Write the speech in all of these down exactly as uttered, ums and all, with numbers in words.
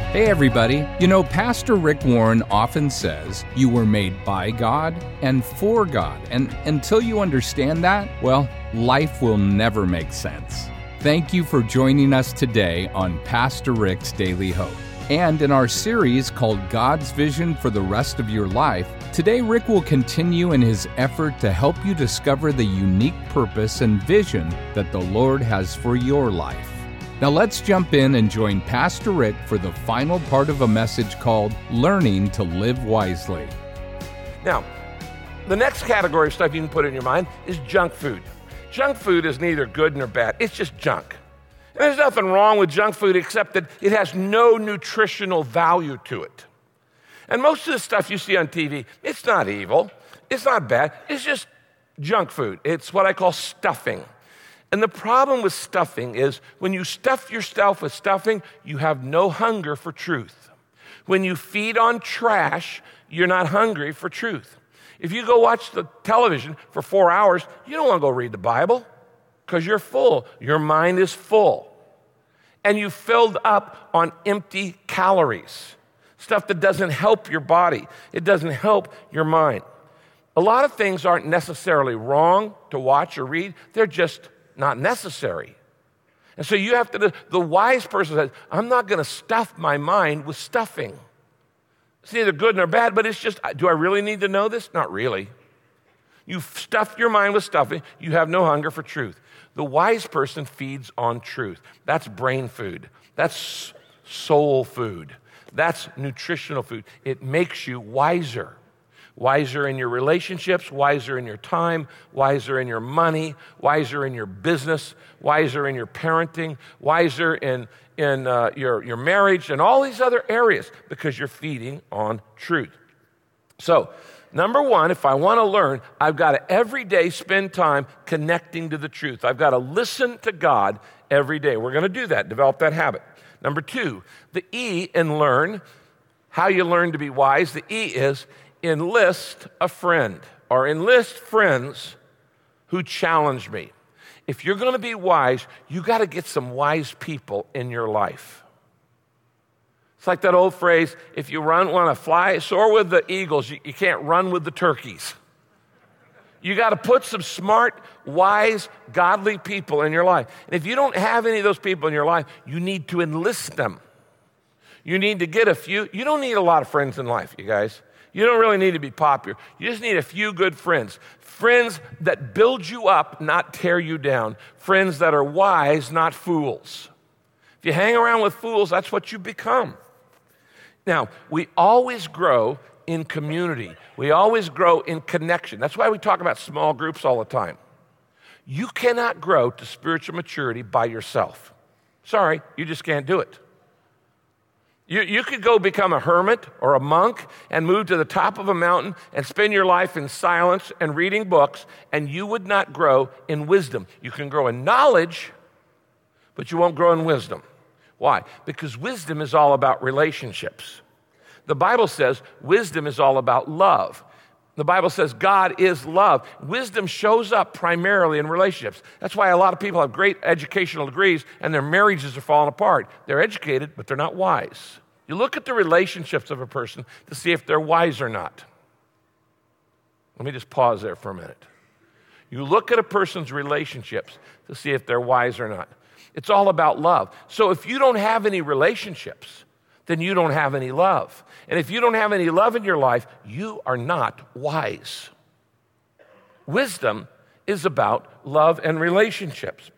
Hey everybody, you know, Pastor Rick Warren often says you were made by God and for God, and until you understand that, well, life will never make sense. Thank you for joining us today on Pastor Rick's Daily Hope. And in our series called God's Vision for the Rest of Your Life, today Rick will continue in his effort to help you discover the unique purpose and vision that the Lord has for your life. Now let's jump in and join Pastor Rick for the final part of a message called Learning to Live Wisely. Now, the next category of stuff you can put in your mind is junk food. Junk food is neither good nor bad. It's just junk. And there's nothing wrong with junk food except that it has no nutritional value to it. And most of the stuff you see on T V, it's not evil. It's not bad. It's just junk food. It's what I call stuffing. And the problem with stuffing is when you stuff yourself with stuffing, you have no hunger for truth. When you feed on trash, you're not hungry for truth. If you go watch the television for four hours, you don't want to go read the Bible because you're full. Your mind is full. And you filled up on empty calories, stuff that doesn't help your body. It doesn't help your mind. A lot of things aren't necessarily wrong to watch or read. They're just not necessary. And so you have to, the wise person says, I'm not going to stuff my mind with stuffing. It's neither good nor bad, but it's just, do I really need to know this? Not really. You've stuffed your mind with stuffing. You have no hunger for truth. The wise person feeds on truth. That's brain food. That's soul food. That's nutritional food. It makes you wiser. Wiser in your relationships, wiser in your time, wiser in your money, wiser in your business, wiser in your parenting, wiser in, in uh, your, your marriage, and all these other areas because you're feeding on truth. So, number one, if I want to learn, I've got to every day spend time connecting to the truth. I've got to listen to God every day. We're going to do that, develop that habit. Number two, the E in learn, how you learn to be wise, the E is enlist a friend or enlist friends who challenge me. If you're going to be wise, you got to get some wise people in your life. It's like that old phrase, if you run, want to fly, soar with the eagles, you, you can't run with the turkeys. You got to put some smart, wise, godly people in your life. And if you don't have any of those people in your life, you need to enlist them. You need to get a few. You don't need a lot of friends in life, you guys. You don't really need to be popular. You just need a few good friends. Friends that build you up, not tear you down. Friends that are wise, not fools. If you hang around with fools, that's what you become. Now, we always grow in community. We always grow in connection. That's why we talk about small groups all the time. You cannot grow to spiritual maturity by yourself. Sorry, you just can't do it. You, you could go become a hermit or a monk and move to the top of a mountain and spend your life in silence and reading books, and you would not grow in wisdom. You can grow in knowledge, but you won't grow in wisdom. Why? Because wisdom is all about relationships. The Bible says wisdom is all about love. The Bible says God is love. Wisdom shows up primarily in relationships. That's why a lot of people have great educational degrees and their marriages are falling apart. They're educated, but they're not wise. You look at the relationships of a person to see if they're wise or not. Let me just pause there for a minute. You look at a person's relationships to see if they're wise or not. It's all about love. So if you don't have any relationships, then you don't have any love. And if you don't have any love in your life, you are not wise. Wisdom is about love and relationships.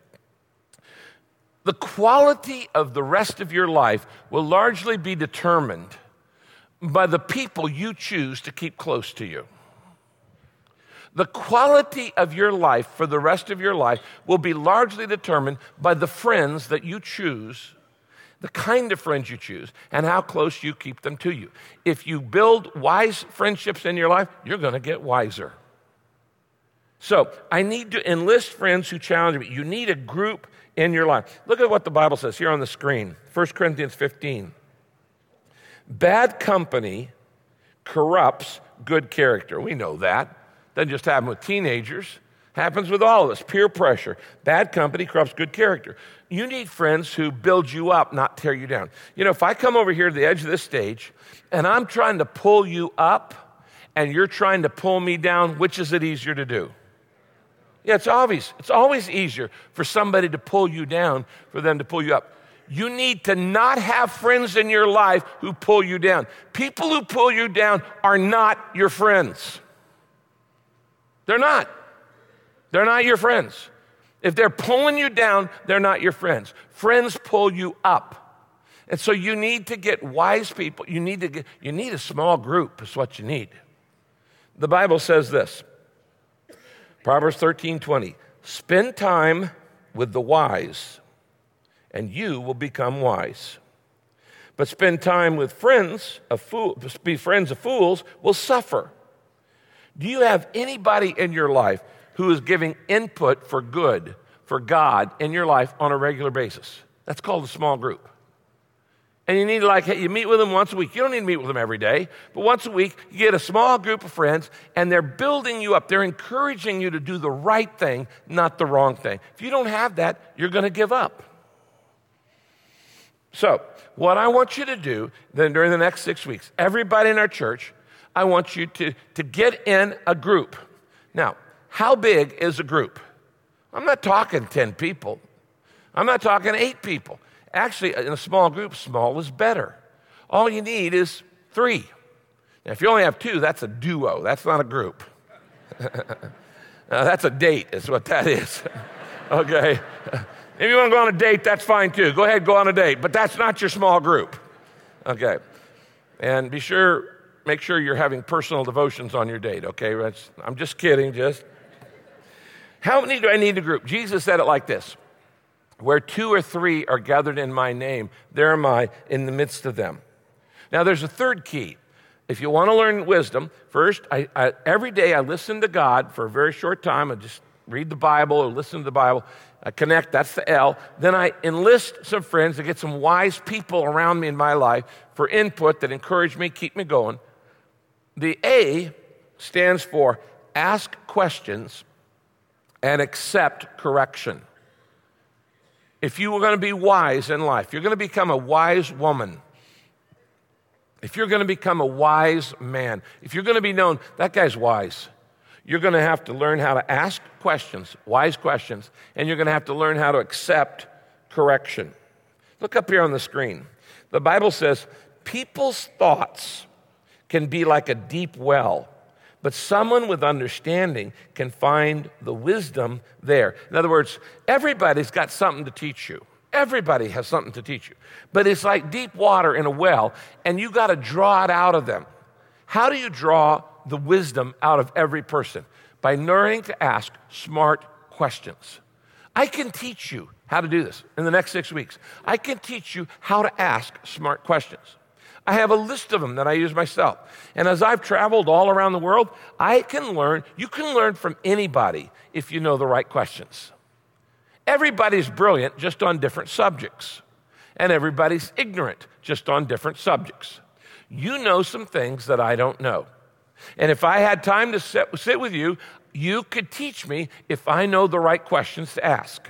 The quality of the rest of your life will largely be determined by the people you choose to keep close to you. The quality of your life for the rest of your life will be largely determined by the friends that you choose, the kind of friends you choose, and how close you keep them to you. If you build wise friendships in your life, you're going to get wiser. So I need to enlist friends who challenge me. You need a group in your life. Look at what the Bible says here on the screen, First Corinthians fifteen. Bad company corrupts good character. We know that. Doesn't just happen with teenagers. Happens with all of us. Peer pressure. Bad company corrupts good character. You need friends who build you up, not tear you down. You know, if I come over here to the edge of this stage and I'm trying to pull you up and you're trying to pull me down, which is it easier to do? Yeah, it's obvious. It's always easier for somebody to pull you down for them to pull you up. You need to not have friends in your life who pull you down. People who pull you down are not your friends. They're not. They're not your friends. If they're pulling you down, they're not your friends. Friends pull you up. And so you need to get wise people. You need to get, you need a small group is what you need. The Bible says this, Proverbs thirteen twenty, spend time with the wise, and you will become wise. But spend time with friends of fools, be friends of fools will suffer. Do you have anybody in your life who is giving input for good, for God in your life on a regular basis? That's called a small group. And you need to like, you meet with them once a week. You don't need to meet with them every day, but once a week, you get a small group of friends, and they're building you up. They're encouraging you to do the right thing, not the wrong thing. If you don't have that, you're going to give up. So, what I want you to do then during the next six weeks, everybody in our church, I want you to, to get in a group. Now, how big is a group? I'm not talking ten people. I'm not talking eight people. Actually, in a small group, small is better. All you need is three. Now, if you only have two, that's a duo. That's not a group. Now, that's a date is what that is. Okay? If you want to go on a date, that's fine too. Go ahead, go on a date. But that's not your small group. Okay? And be sure, make sure you're having personal devotions on your date, okay? I'm just kidding, just. How many do I need a group? Jesus said it like this. Where two or three are gathered in my name, there am I in the midst of them. Now, there's a third key. If you want to learn wisdom, first, I, I, every day I listen to God for a very short time. I just read the Bible or listen to the Bible. I connect, that's the L. Then I enlist some friends to get some wise people around me in my life for input that encourage me, keep me going. The A stands for ask questions and accept correction. If you were going to be wise in life, you're going to become a wise woman. If you're going to become a wise man, if you're going to be known, that guy's wise, you're going to have to learn how to ask questions, wise questions, and you're going to have to learn how to accept correction. Look up here on the screen. The Bible says, people's thoughts can be like a deep well, but someone with understanding can find the wisdom there. In other words, everybody's got something to teach you. Everybody has something to teach you. But it's like deep water in a well, and you got to draw it out of them. How do you draw the wisdom out of every person? By learning to ask smart questions. I can teach you how to do this in the next six weeks. I can teach you how to ask smart questions. I have a list of them that I use myself. And as I've traveled all around the world, I can learn, you can learn from anybody if you know the right questions. Everybody's brilliant just on different subjects. And everybody's ignorant just on different subjects. You know some things that I don't know. And if I had time to sit, sit with you, you could teach me if I know the right questions to ask.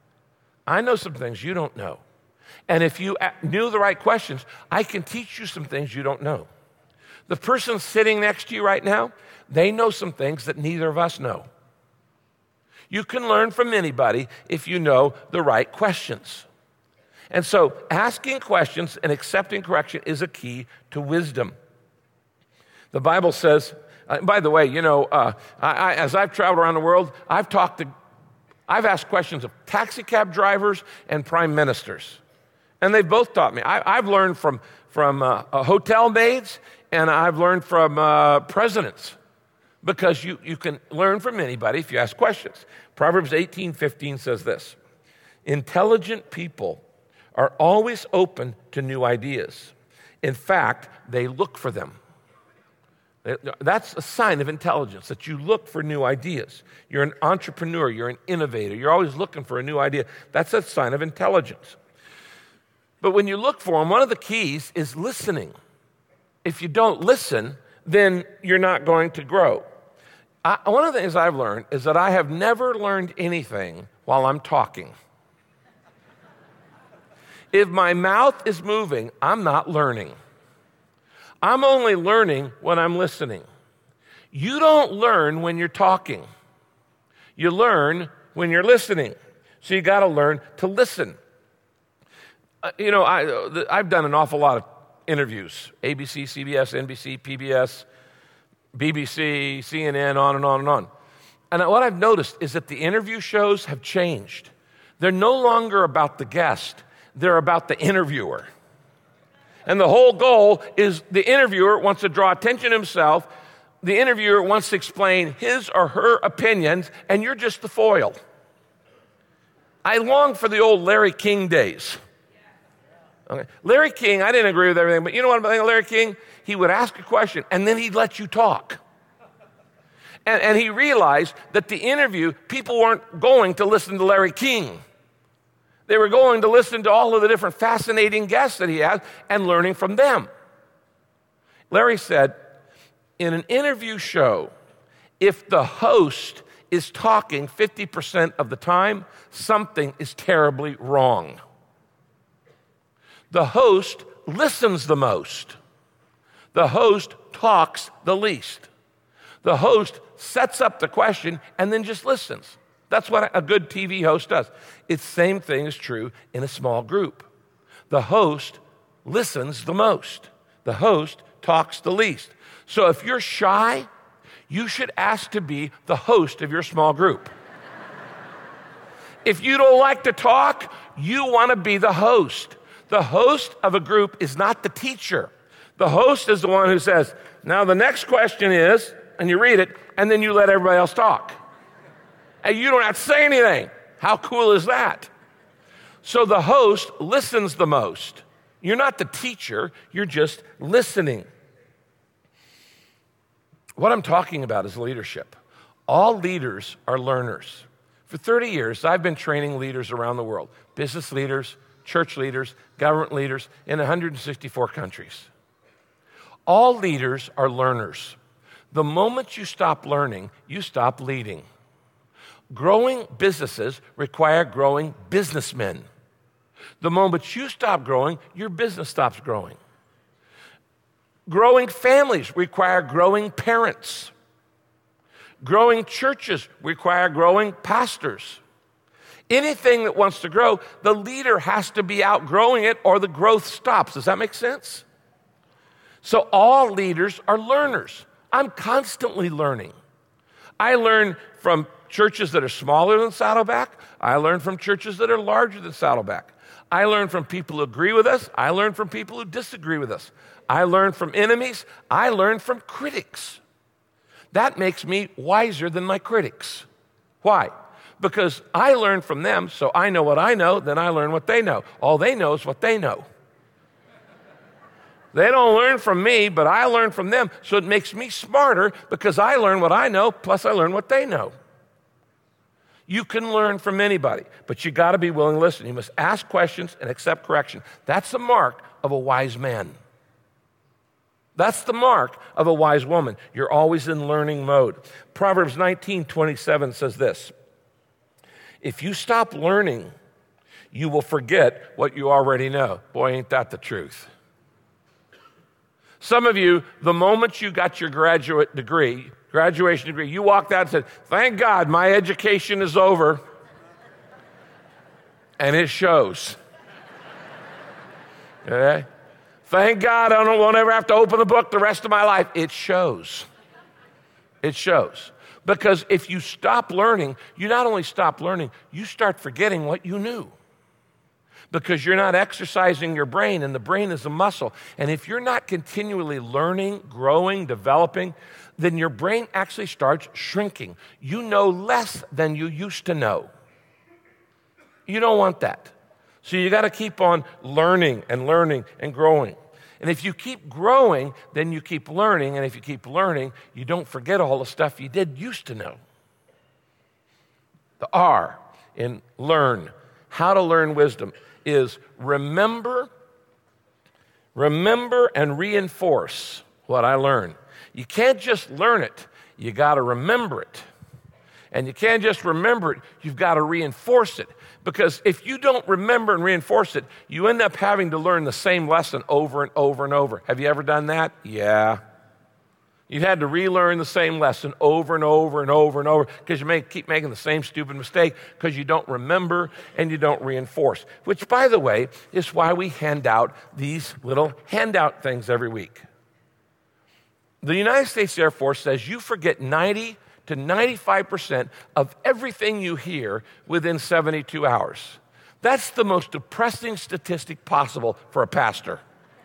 I know some things you don't know. And if you knew the right questions, I can teach you some things you don't know. The person sitting next to you right now, they know some things that neither of us know. You can learn from anybody if you know the right questions. And so asking questions and accepting correction is a key to wisdom. The Bible says, uh, by the way, you know, uh, I, I, as I've traveled around the world, I've talked to, I've asked questions of taxi cab drivers and prime ministers. And they've both taught me. I, I've learned from, from uh, uh, hotel maids, and I've learned from uh, presidents, because you, you can learn from anybody if you ask questions. Proverbs eighteen fifteen says this, intelligent people are always open to new ideas. In fact, they look for them. That's a sign of intelligence, that you look for new ideas. You're an entrepreneur, you're an innovator, you're always looking for a new idea. That's a sign of intelligence. But when you look for them, one of the keys is listening. If you don't listen, then you're not going to grow. I, one of the things I've learned is that I have never learned anything while I'm talking. If my mouth is moving, I'm not learning. I'm only learning when I'm listening. You don't learn when you're talking. You learn when you're listening. So you got to learn to listen. Uh, you know, I, I've done an awful lot of interviews. A B C, C B S, N B C, P B S, B B C, C N N, on and on and on. And what I've noticed is that the interview shows have changed. They're no longer about the guest. They're about the interviewer. And the whole goal is the interviewer wants to draw attention to himself. The interviewer wants to explain his or her opinions, and you're just the foil. I long for the old Larry King days. Okay. Larry King, I didn't agree with everything, but you know what I think of Larry King? He would ask a question, and then he'd let you talk. And, and he realized that the interview, people weren't going to listen to Larry King. They were going to listen to all of the different fascinating guests that he had and learning from them. Larry said, in an interview show, if the host is talking fifty percent of the time, something is terribly wrong. The host listens the most. The host talks the least. The host sets up the question and then just listens. That's what a good T V host does. It's the same thing is true in a small group. The host listens the most. The host talks the least. So if you're shy, you should ask to be the host of your small group. If you don't like to talk, you want to be the host. The host of a group is not the teacher. The host is the one who says, now the next question is, and you read it, and then you let everybody else talk. And you don't have to say anything. How cool is that? So the host listens the most. You're not the teacher, you're just listening. What I'm talking about is leadership. All leaders are learners. For thirty years, I've been training leaders around the world, business leaders, church leaders, government leaders in one hundred sixty-four countries. All leaders are learners. The moment you stop learning, you stop leading. Growing businesses require growing businessmen. The moment you stop growing, your business stops growing. Growing families require growing parents. Growing churches require growing pastors. Anything that wants to grow, the leader has to be outgrowing it or the growth stops. Does that make sense? So all leaders are learners. I'm constantly learning. I learn from churches that are smaller than Saddleback. I learn from churches that are larger than Saddleback. I learn from people who agree with us. I learn from people who disagree with us. I learn from enemies. I learn from critics. That makes me wiser than my critics. Why? Because I learn from them, so I know what I know, then I learn what they know. All they know is what they know. They don't learn from me, but I learn from them, so it makes me smarter because I learn what I know, plus I learn what they know. You can learn from anybody, but you got to be willing to listen. You must ask questions and accept correction. That's the mark of a wise man. That's the mark of a wise woman. You're always in learning mode. Proverbs nineteen twenty-seven says this: if you stop learning, you will forget what you already know. Boy, ain't that the truth. Some of you, the moment you got your graduate degree, graduation degree, you walked out and said, thank God my education is over. And it shows. Okay? Thank God I don't, won't ever have to open the book the rest of my life. It shows. It shows. Because if you stop learning, you not only stop learning, you start forgetting what you knew. Because you're not exercising your brain, and the brain is a muscle. And if you're not continually learning, growing, developing, then your brain actually starts shrinking. You know less than you used to know. You don't want that. So you got to keep on learning and learning and growing. And if you keep growing, then you keep learning. And if you keep learning, you don't forget all the stuff you did used to know. The R in learn, how to learn wisdom, is remember, remember and reinforce what I learned. You can't just learn it. you got to remember it. And you can't just remember it, you've got to reinforce it. Because if you don't remember and reinforce it, you end up having to learn the same lesson over and over and over. Have you ever done that? Yeah. You've had to relearn the same lesson over and over and over and over because you may keep making the same stupid mistake because you don't remember and you don't reinforce. Which, by the way, is why we hand out these little handout things every week. The United States Air Force says you forget ninety to ninety-five percent of everything you hear within seventy-two hours. That's the most depressing statistic possible for a pastor.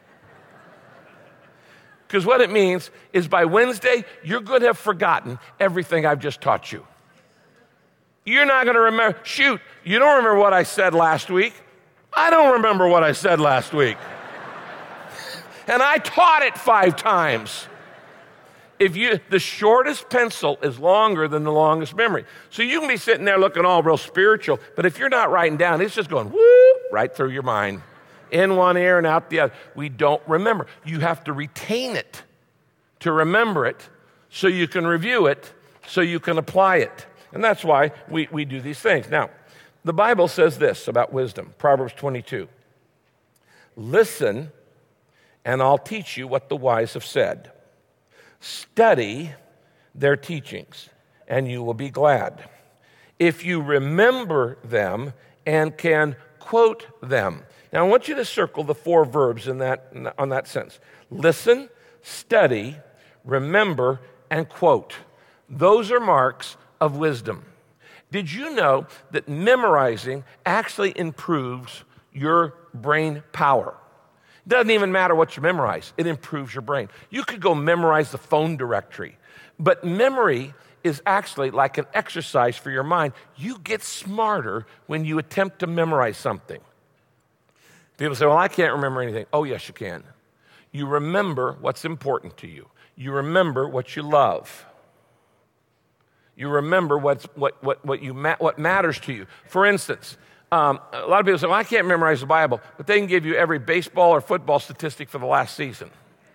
Because what it means is by Wednesday, you're going to have forgotten everything I've just taught you. You're not going to remember. Shoot, you don't remember what I said last week. I don't remember what I said last week. And I taught it five times. If you, the shortest pencil is longer than the longest memory. So you can be sitting there looking all real spiritual, but if you're not writing down, it's just going whoop right through your mind. In one ear and out the other. We don't remember. You have to retain it to remember it so you can review it, so you can apply it. And that's why we, we do these things. Now, the Bible says this about wisdom, Proverbs twenty-two. Listen, and I'll teach you what the wise have said. Study their teachings, and you will be glad. If you remember them and can quote them. Now, I want you to circle the four verbs in that, on that sentence. Listen, study, remember, and quote. Those are marks of wisdom. Did you know that memorizing actually improves your brain power? It doesn't even matter what you memorize. It improves your brain. You could go memorize the phone directory, but memory is actually like an exercise for your mind. You get smarter when you attempt to memorize something. People say, well, I can't remember anything. Oh, yes, you can. You remember what's important to you. You remember what you love. You remember what's, what, what, what, you ma- what matters to you. For instance, um, a lot of people say, well, I can't memorize the Bible, but they can give you every baseball or football statistic for the last season.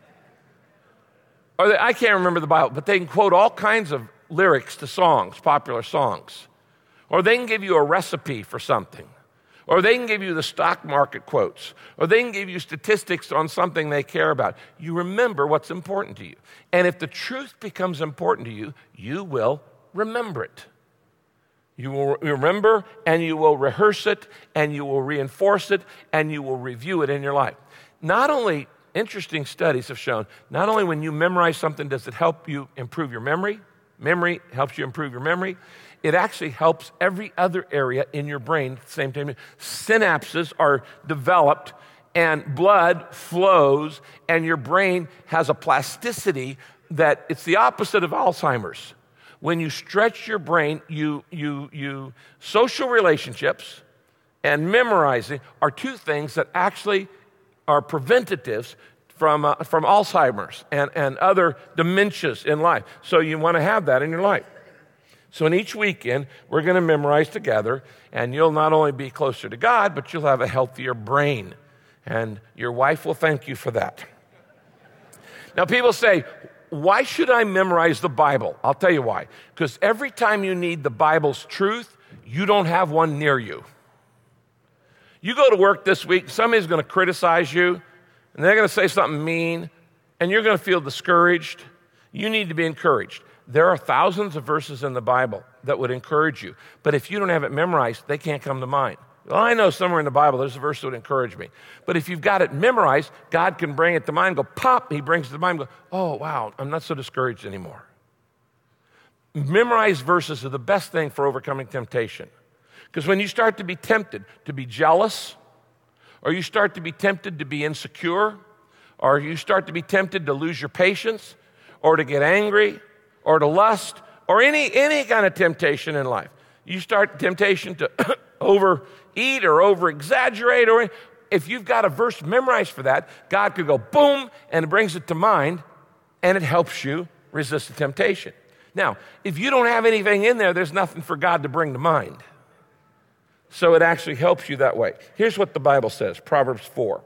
Or they, I can't remember the Bible, but they can quote all kinds of lyrics to songs, popular songs. Or they can give you a recipe for something. Or they can give you the stock market quotes. Or they can give you statistics on something they care about. You remember what's important to you. And if the truth becomes important to you, you will remember it. You will remember, and you will rehearse it, and you will reinforce it, and you will review it in your life. Not only, interesting studies have shown, not only when you memorize something does it help you improve your memory, memory helps you improve your memory, it actually helps every other area in your brain at the same time. Synapses are developed and blood flows and your brain has a plasticity that it's the opposite of Alzheimer's. When you stretch your brain, you, you, you, social relationships and memorizing are two things that actually are preventatives from, uh, from Alzheimer's and, and other dementias in life. So you want to have that in your life. So in each weekend, we're going to memorize together, and you'll not only be closer to God, but you'll have a healthier brain. And your wife will thank you for that. Now, people say, why should I memorize the Bible? I'll tell you why. Because every time you need the Bible's truth, you don't have one near you. You go to work this week, somebody's going to criticize you, and they're going to say something mean, and you're going to feel discouraged. You need to be encouraged. There are thousands of verses in the Bible that would encourage you. But if you don't have it memorized, they can't come to mind. Well, I know somewhere in the Bible there's a verse that would encourage me. But if you've got it memorized, God can bring it to mind, go pop, he brings it to mind, go, oh, wow, I'm not so discouraged anymore. Memorized verses are the best thing for overcoming temptation. Because when you start to be tempted to be jealous, or you start to be tempted to be insecure, or you start to be tempted to lose your patience, or to get angry, or to lust, or any, any kind of temptation in life. You start temptation to overeat or over-exaggerate, or if you've got a verse memorized for that, God could go boom, and it brings it to mind, and it helps you resist the temptation. Now, if you don't have anything in there, there's nothing for God to bring to mind. So it actually helps you that way. Here's what the Bible says, Proverbs four.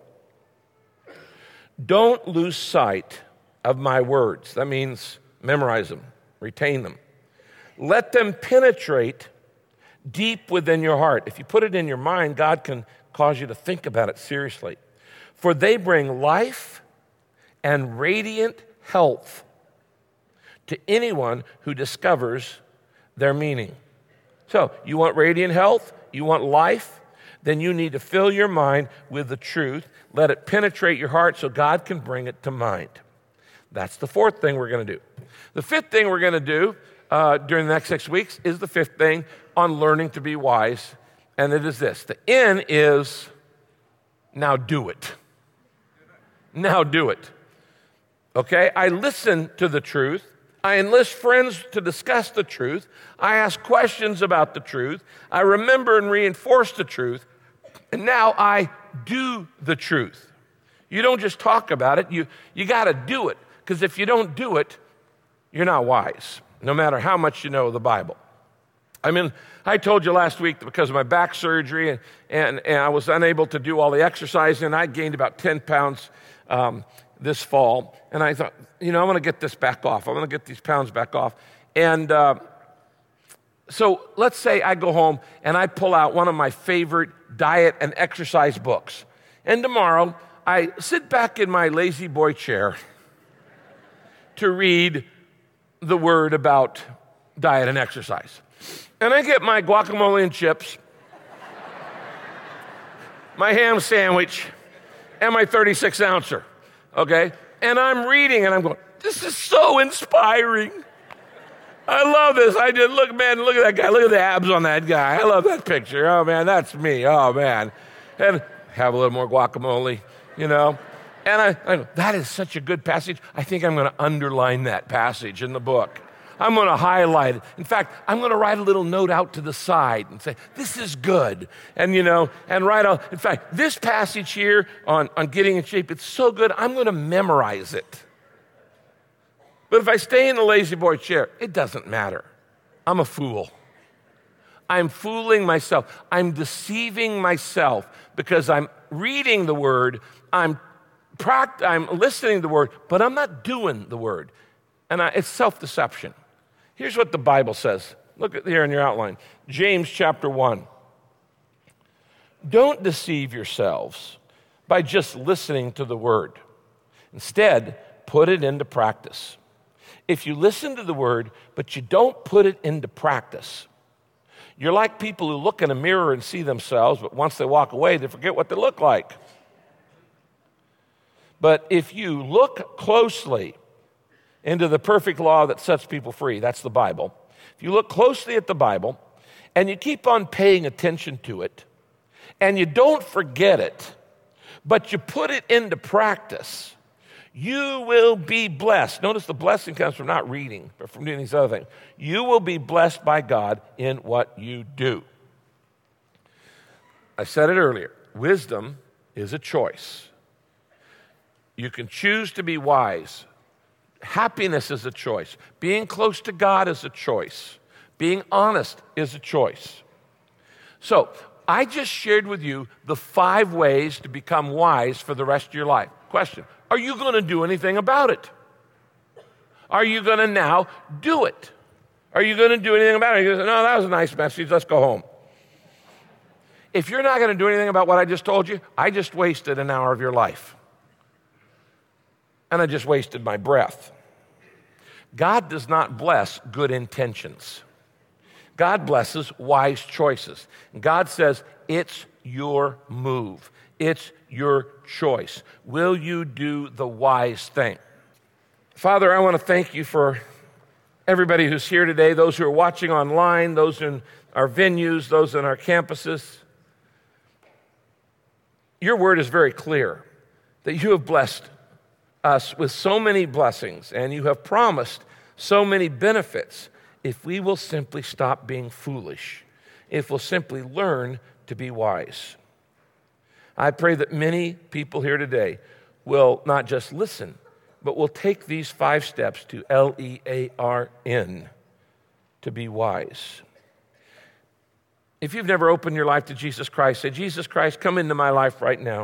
Don't lose sight of my words. That means memorize them. retain them. Let them penetrate deep within your heart. If you put it in your mind, God can cause you to think about it seriously. For they bring life and radiant health to anyone who discovers their meaning. So, you want radiant health? You want life? Then you need to fill your mind with the truth. Let it penetrate your heart so God can bring it to mind. That's the fourth thing we're going to do. The fifth thing we're going to do uh, during the next six weeks is the fifth thing on learning to be wise, and it is this. The N is now do it. Now do it. Okay? I listen to the truth. I enlist friends to discuss the truth. I ask questions about the truth. I remember and reinforce the truth. And now I do the truth. You don't just talk about it. You, you got to do it. Because if you don't do it, you're not wise, no matter how much you know of the Bible. I mean, I told you last week that because of my back surgery and, and, and I was unable to do all the exercising, and I gained about ten pounds um, this fall. And I thought, you know, I'm going to get this back off. I'm going to get these pounds back off. And uh, so let's say I go home and I pull out one of my favorite diet and exercise books. And tomorrow I sit back in my lazy boy chair to read the word about diet and exercise. And I get my guacamole and chips, my ham sandwich, and my thirty-six ouncer, okay? And I'm reading and I'm going, this is so inspiring. I love this. I did, look, man, look at that guy. Look at the abs on that guy. I love that picture. Oh, man, that's me. Oh, man. And have a little more guacamole, you know? And I, I go, that is such a good passage. I think I'm going to underline that passage in the book. I'm going to highlight it. In fact, I'm going to write a little note out to the side and say, this is good. And, you know, and write out, in fact, this passage here on, on getting in shape, it's so good, I'm going to memorize it. But if I stay in the lazy boy chair, it doesn't matter. I'm a fool. I'm fooling myself. I'm deceiving myself because I'm reading the word, I'm pract- I'm listening to the word, but I'm not doing the word. And I, it's self-deception. Here's what the Bible says. Look at here in your outline. James chapter one. Don't deceive yourselves by just listening to the word. Instead, put it into practice. If you listen to the word, but you don't put it into practice, you're like people who look in a mirror and see themselves, but once they walk away, they forget what they look like. But if you look closely into the perfect law that sets people free, that's the Bible. If you look closely at the Bible and you keep on paying attention to it and you don't forget it, but you put it into practice, you will be blessed. Notice the blessing comes from not reading, but from doing these other things. You will be blessed by God in what you do. I said it earlier. Wisdom is a choice. You can choose to be wise. Happiness is a choice. Being close to God is a choice. Being honest is a choice. So, I just shared with you the five ways to become wise for the rest of your life. Question, are you going to do anything about it? Are you going to now do it? Are you going to do anything about it? You say, no, that was a nice message. Let's go home. If you're not going to do anything about what I just told you, I just wasted an hour of your life. And I just wasted my breath. God does not bless good intentions. God blesses wise choices. God says, it's your move. It's your choice. Will you do the wise thing? Father, I want to thank you for everybody who's here today, those who are watching online, those in our venues, those in our campuses. Your word is very clear that you have blessed us with so many blessings, and you have promised so many benefits if we will simply stop being foolish, if we'll simply learn to be wise. I pray that many people here today will not just listen, but will take these five steps to L E A R N, to be wise. If you've never opened your life to Jesus Christ, say, Jesus Christ, come into my life right now.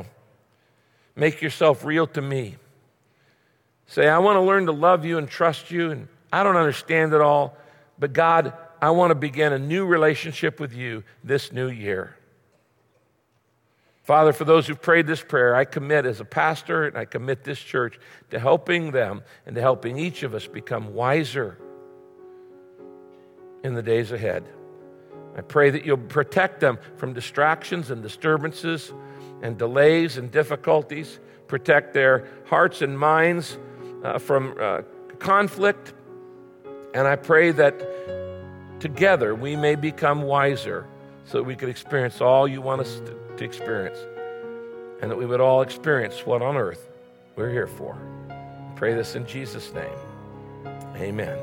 Make yourself real to me. Say, I want to learn to love you and trust you, and I don't understand it all, but God, I want to begin a new relationship with you this new year. Father, for those who've prayed this prayer, I commit as a pastor and I commit this church to helping them and to helping each of us become wiser in the days ahead. I pray that you'll protect them from distractions and disturbances and delays and difficulties. Protect their hearts and minds uh, from uh, conflict. And I pray that together we may become wiser so that we could experience all you want us to, to experience. And that we would all experience what on earth we're here for. I pray this in Jesus' name. Amen.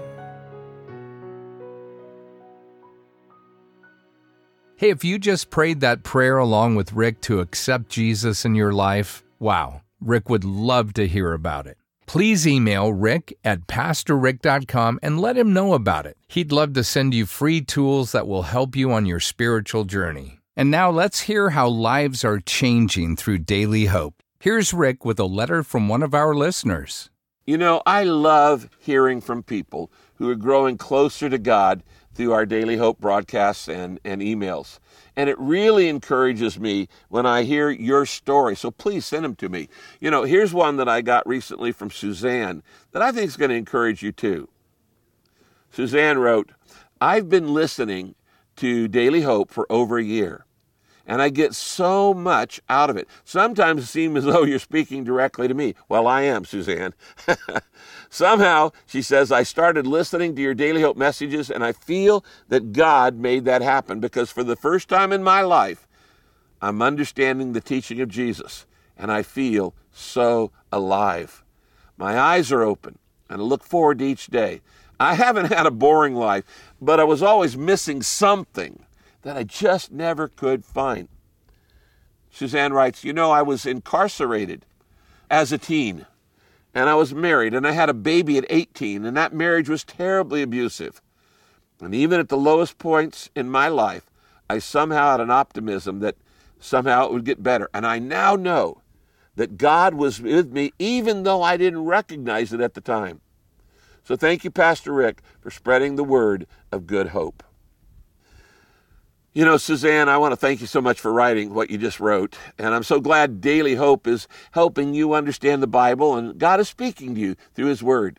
Hey, if you just prayed that prayer along with Rick to accept Jesus in your life, wow, Rick would love to hear about it. Please email Rick at pastor rick dot com and let him know about it. He'd love to send you free tools that will help you on your spiritual journey. And now let's hear how lives are changing through Daily Hope. Here's Rick with a letter from one of our listeners. You know, I love hearing from people who are growing closer to God through our Daily Hope broadcasts and, and emails. And it really encourages me when I hear your story. So please send them to me. You know, here's one that I got recently from Suzanne that I think is going to encourage you too. Suzanne wrote, I've been listening to Daily Hope for over a year, and I get so much out of it. Sometimes it seems as though you're speaking directly to me. Well, I am, Suzanne. Somehow, she says, I started listening to your Daily Hope messages, and I feel that God made that happen because for the first time in my life, I'm understanding the teaching of Jesus, and I feel so alive. My eyes are open, and I look forward to each day. I haven't had a boring life, but I was always missing something that I just never could find. Suzanne writes, you know, I was incarcerated as a teen, and I was married, and I had a baby at eighteen, and that marriage was terribly abusive. And even at the lowest points in my life, I somehow had an optimism that somehow it would get better. And I now know that God was with me, even though I didn't recognize it at the time. So thank you, Pastor Rick, for spreading the word of good hope. You know, Suzanne, I want to thank you so much for writing what you just wrote. And I'm so glad Daily Hope is helping you understand the Bible and God is speaking to you through his word.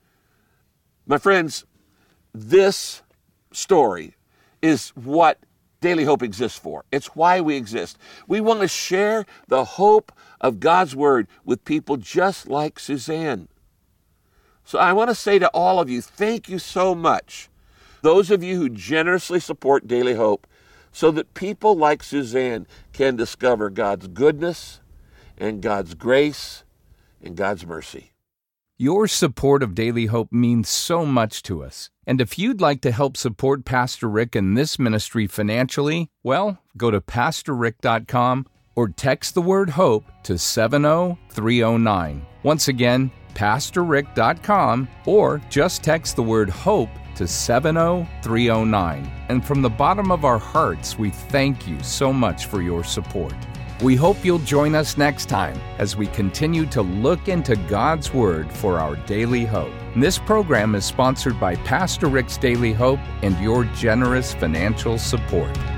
My friends, this story is what Daily Hope exists for. It's why we exist. We want to share the hope of God's word with people just like Suzanne. So I want to say to all of you, thank you so much. Those of you who generously support Daily Hope so that people like Suzanne can discover God's goodness and God's grace and God's mercy. Your support of Daily Hope means so much to us. And if you'd like to help support Pastor Rick and this ministry financially, well, go to pastor rick dot com or text the word HOPE to seven oh three oh nine. Once again, pastor rick dot com or just text the word HOPE to seven oh three oh nine. And from the bottom of our hearts, we thank you so much for your support. We hope you'll join us next time as we continue to look into God's Word for our daily hope. This program is sponsored by Pastor Rick's Daily Hope and your generous financial support.